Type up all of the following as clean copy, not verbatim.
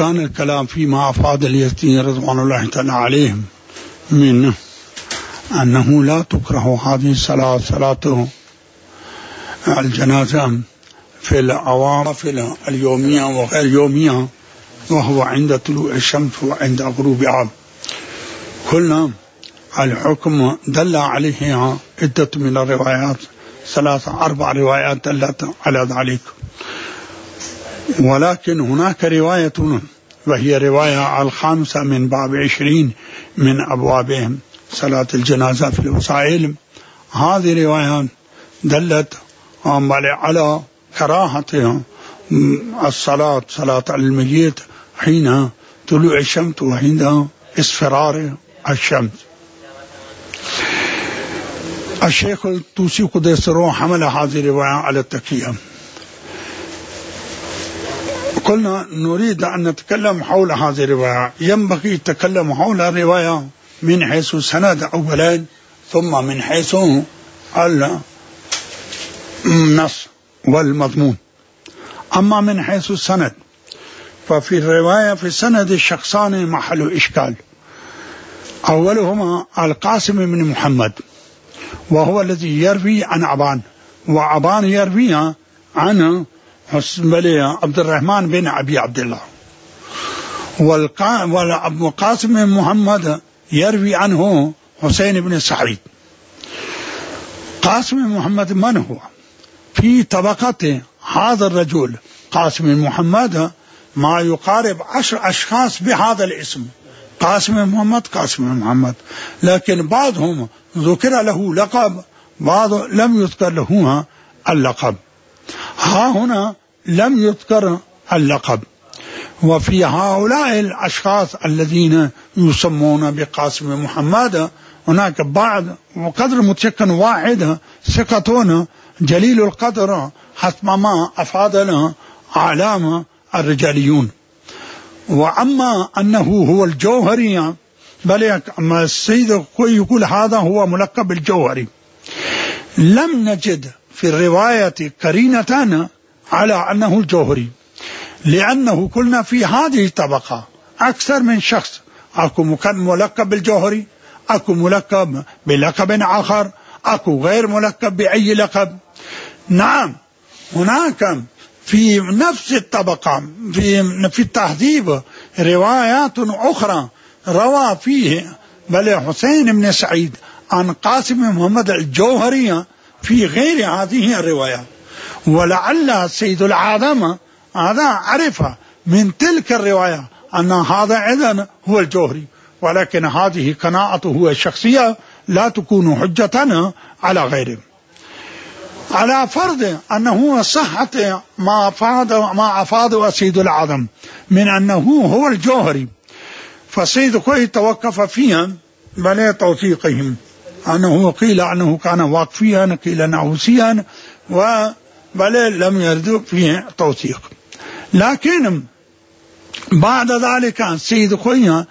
كان الكلام فيما أفاد اليزيدي رضوان الله تعالى عليهم من أنه لا تكره هذه الصلاة، صلاة الجنازة في العوارض اليومية وغير يومية، وهو عند طلوع الشمس وعند غروبها. كلنا الحكم دل عليه عدة من الروايات، 3-4 روايات دلت على ذلك. ولكن هناك رواية وهي رواية 5 من باب 20 من أبواب صلاة الجنازة في الوسائل. هذه رواية دلت على كراهة الصلاة، صلاة الميت حين طلوع الشمس وحين اصفرار الشمس. الشيخ الطوسي قدس سره حمل هذه الرواية على التكية. قلنا نريد أن نتكلم حول هذه الرواية، ينبغي التكلم حول الرواية من حيث السند أولا، ثم من حيث النص والمضمون. أما من حيث السند ففي الرواية في السند الشخصان محل إشكال. أولهما القاسم بن محمد، وهو الذي يروي عن عبان، وعبان يروي عن عبد الرحمن بن أبي عبد الله، والقاسم بن محمد يروي عنه حسين بن سعيد. قاسم بن محمد من هو؟ في طبقة هذا الرجل قاسم بن محمد ما يقارب 10 أشخاص بهذا الاسم، قاسم بن محمد، قاسم بن محمد، لكن بعضهم ذكر له لقب، بعض لم يذكر له اللقب. ها هنا لم يذكر اللقب. وفي هؤلاء الأشخاص الذين يسمون بقاسم بن محمد هناك بعض وقدر متيقن واحد ثقتون جليل القدر حسب ما أفادنا أعلام الرجاليون. وأما أنه هو الجوهري، بل أما السيد يقول هذا هو ملقب الجوهري، لم نجد في الرواية قرينة على أنه الجوهري، لأنه قلنا في هذه الطبقة أكثر من شخص، أكو ملقب بالجوهري، أكو ملقب بلقب آخر، أكو غير ملقب بأي لقب. نعم هناك في نفس الطبقة في التهذيب روايات أخرى روى فيه بل حسين بن سعيد عن قاسم بن محمد الجوهري في غير هذه الرواية. ولعل السيد العالم هذا عرف من تلك الرواية أن هذا إذن هو الجوهري، ولكن هذه قناعته الشخصية لا تكون حجة على غيره. على فرض أنه صحة ما أفاد السيد العالم من أنه هو الجوهري، فالسيد خوي توقف فيها بل توثيقهم، أنه قيل أنه كان واقفيا، قيل نعوسيا، بل لم يرد فيه توثيق. لكن بعد ذلك السيد خوي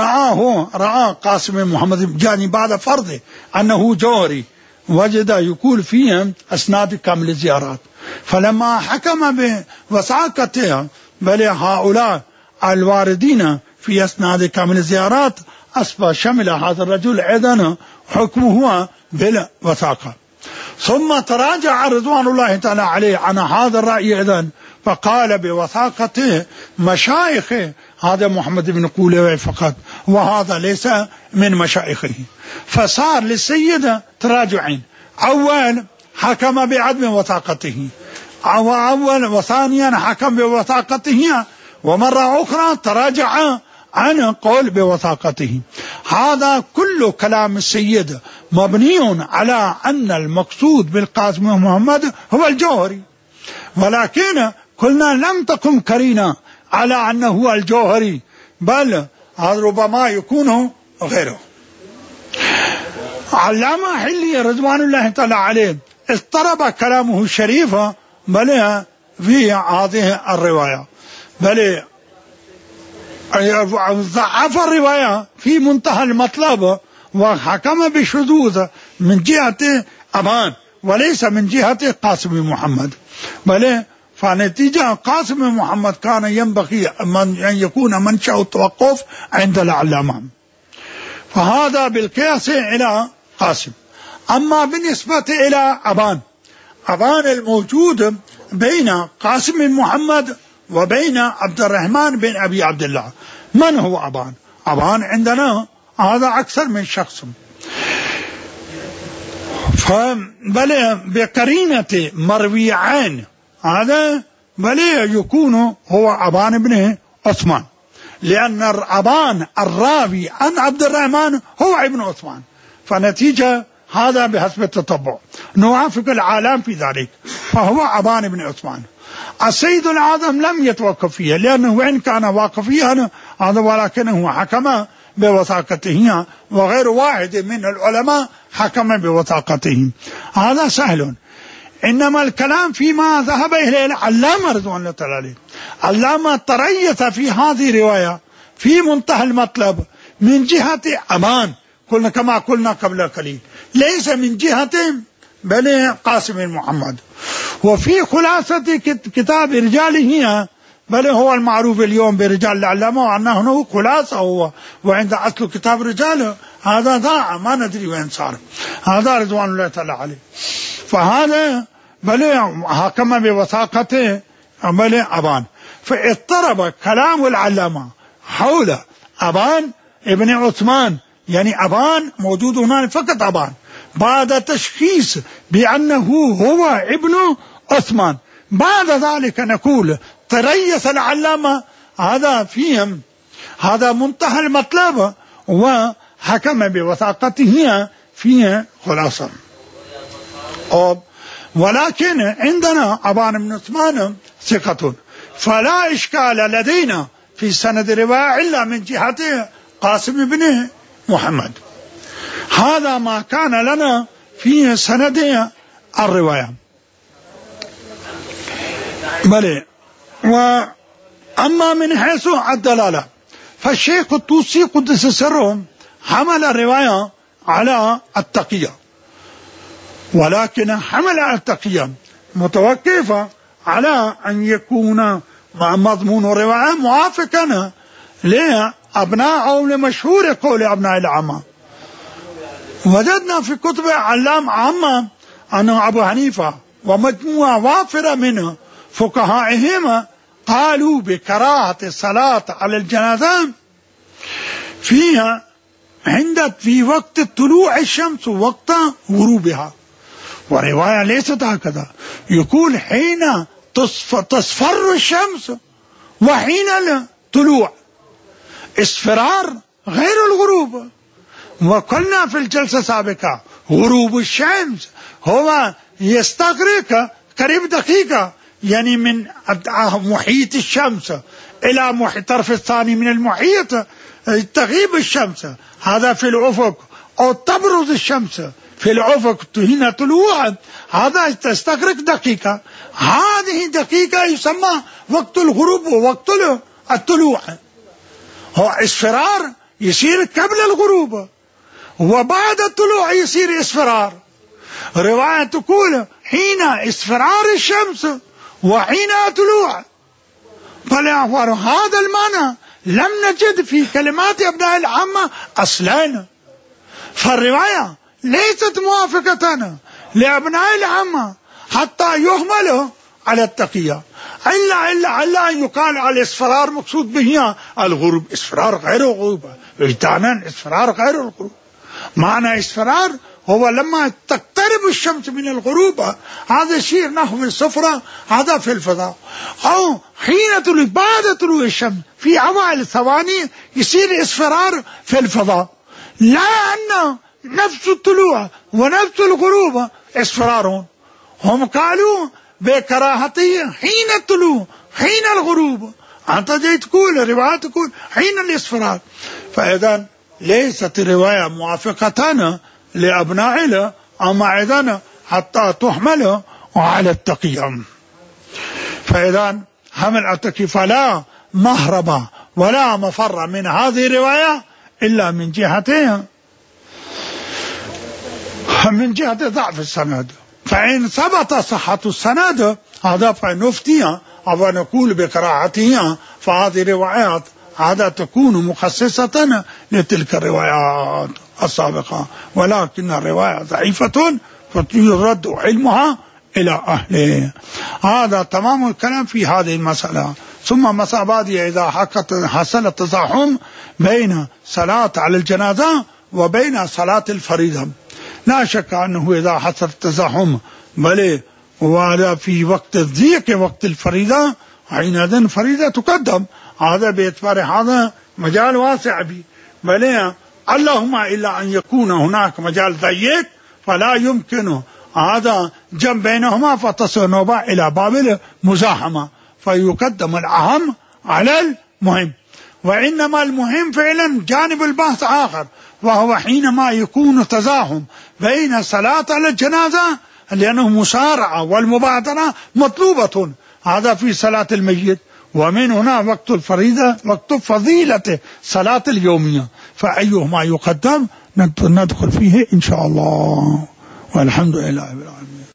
رأى قاسم بن محمد يعني بعد فرض أنه جوهري، وجد يقول فيه أسناد كامل الزيارات، فلما حكم بوثاقته بل هؤلاء الواردين في أسناد كامل الزيارات أصبح شمل هذا الرجل أيضا حكمه بالوثاقة. ثم تراجع رضوان الله تعالى عليه عن هذا الرأي أيضا، فقال بوثاقته مشايخ هذا محمد بن قولي فقط، وهذا ليس من مشايخه. فصار للسيد تراجعين، أول حكم بعدم وثاقته، وثانيا حكم بوثاقته، ومرة أخرى تراجع عن قول بوثاقته. هذا كل كلام السيد مبني على أن المقصود بالقاسم بن محمد هو الجوهري، ولكن قلنا لم تكن قرينة على أنه هو الجوهري، بل ربما يكون غيره. علامة حلي رضوان الله تعالى عليه اضطرب كلامه الشريف بل في هذه الرواية، بل ضعف الرواية في منتهى المطلب، وحكم بشذوذ من جهة أبان وليس من جهة قاسم بن محمد، بل فنتيجة قاسم بن محمد كان ينبغي أن يكون منشأ التوقف عند العلامة، فهذا بالقياس إلى قاسم. أما بالنسبة إلى أبان الموجود بين قاسم بن محمد وبين عبد الرحمن بن أبي عبد الله، من هو أبان؟ أبان عندنا هذا أكثر من شخص، بل بقرينة مرويعين هذا بل يكون هو أبان بن عثمان، لأن أبان الراوي عن عبد الرحمن هو ابن عثمان، فنتيجة هذا بحسب التتبع نوافق العالم في ذلك، فهو أبان بن عثمان. السيد الأعظم لم يتوقف فيه، لأنه وإن كان واقفيا هذا ولكنه حكم بوثاقته، وغير واحد من العلماء حكم بوثاقته، هذا سهل. إنما الكلام فيما ذهب إليه العلامة رضوان الله تعالى عليه، علامة تريث في هذه الرواية في منتهى المطلب من جهة أبان، كما قلنا قبل قليل، ليس من جهة بل قاسم بن محمد. وفي خلاصة كتاب رجاله بل هو المعروف اليوم برجال العلامة، وأنه خلاصة هو، وعند أصل كتاب رجاله هذا ضاع ما ندري وين صار، هذا رضوان الله تعالى عليه. فهذا بل حكم بوثاقته بل أبان، فاضطرب كلام العلامة حول أبان ابن عثمان، يعني أبان موجود هنا فقط أبان، بعد تشخيص بأنه هو ابن عثمان، بعد ذلك نقول تريث العلامة هذا فيهم، هذا منتهى المطلب، وحكم بوثاقته فيه خلاصة. ولكن عندنا أبان بن عثمان ثقة، فلا إشكال لدينا في سند الرواية إلا من جهة قاسم بن محمد، هذا ما كان لنا في سند الرواية. بلى. وأما من حيث الدلالة فالشيخ الطوسي قدس سره حمل الرواية على التقية، ولكن حمل التقية متوقفة على أن يكون مضمون الرواية موافقا لأبناء أو لمشهور قول أبناء العامة. وجدنا في كتب علام عامة أن أبو حنيفة ومجموعة وافرة من فقهائهم قالوا بكراهة الصلاة على الجنازة فيها في وقت طلوع الشمس ووقت غروبها، ورواية ليست هكذا، يقول حين تصفر الشمس وحين الطلوع، اصفرار غير الغروب. وقلنا في الجلسة السابقة غروب الشمس هو يستغرق قريب دقيقة، يعني من محيط الشمس إلى الطرف الثاني من المحيط تغيب الشمس، هذا في الأفق، أو تبرز الشمس في الأفق حين طلوع، هذا تستغرق دقيقة، هذه دقيقة يسمى وقت الغروب ووقت الطلوع. هو اصفرار يصير قبل الغروب، وبعد الطلوع يصير اصفرار. رواية تقول حين اصفرار الشمس وحين طلوع، فلأخبر هذا المعنى لم نجد في كلمات أبناء العامة أصلا، فالرواية ليست موافقة لأبناء العامة حتى يهمل على التقية، إلا أن يقال على الاصفرار مقصود به الغروب، اصفرار غير الغروب، اجتانا اصفرار غير الغروب. معنى اصفرار هو لما تقترب الشمس من الغروب، هذا يصير نحو الصفرة، هذا في الفضاء، أو حين بعد طلوع الشمس في أوائل الثواني يصير اصفرار في الفضاء، لا أن نفس الطلوع ونفس الغروب اصفرار. هم قالوا بكراهته حين الطلوع حين الغروب، أنت جاي تقول رواية تقول حين الاصفرار، فإذا ليست الرواية موافقة لأبنائنا، أما إذن حتى تحمل على التقية. فإذا حمل التقية فلا مهرب ولا مفر من هذه الرواية إلا من جهة ضعف السند، فإن ثبت صحة السند هذا فنفتيها أو نقول بقراءتها، فهذه روايات هذا تكون مخصصة لتلك الروايات السابقة، ولكن الرواية ضعيفة فيرد علمها إلى أهله. هذا تمام الكلام في هذه المسألة. ثم مسألة بعدها إذا حصل التزاحم بين صلاة على الجنازة وبين صلاة الفريضة، لا شك أنه إذا حصل التزاحم بل وهذا في وقت الضيق وقت الفريضة، حينئذ الفريضة تقدم. هذا باعتبار هذا مجال واسع به، بل اللهم إلا أن يكون هناك مجال ضيق فلا يمكن هذا جمع بينهما، فتصل نوبة إلى باب المزاحمة، فيقدم الأهم على المهم. وإنما المهم فعلا جانب البحث آخر، وهو حينما يكون تزاحم بين صلاة على الجنازة، لأنه مسارعة والمبادرة مطلوبة، هذا في صلاة الميت، ومن هنا وقت الفريضة وقت فضيلة صلاة اليومية، فأيهما يقدم ندخل فيه إن شاء الله، والحمد لله رب العالمين.